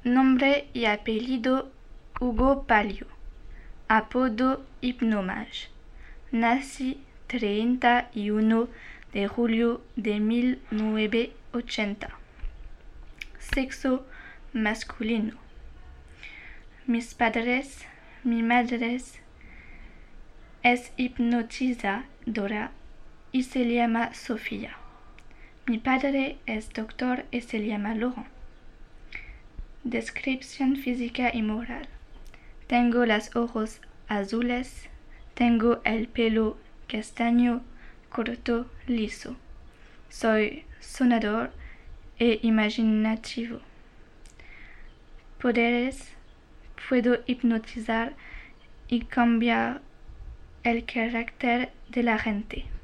Nombre y apellido Hugo Palio. Apodo Hipnomage. Nací 31 de julio de 1980. Sexo masculino. Mis padres, mi madre es hipnotizadora y se llama Sofía. Mi padre es doctor y se llama Laurent. Descripción física y moral. Tengo los ojos azules, tengo el pelo castaño, corto, liso. Soy sonador e imaginativo. Poderes: puedo hipnotizar y cambiar el carácter de la gente.